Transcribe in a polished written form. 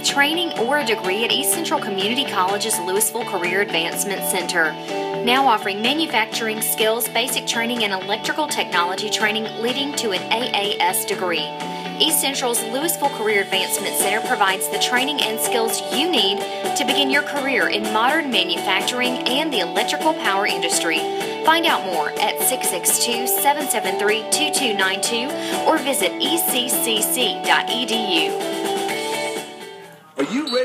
training or a degree at East Central Community College's Louisville Career Advancement Center. Now offering manufacturing skills, basic training, and electrical technology training leading to an AAS degree. East Central's Louisville Career Advancement Center provides the training and skills you need to begin your career in modern manufacturing and the electrical power industry. Find out more at 662-773-2292 or visit eccc.edu. Are you ready?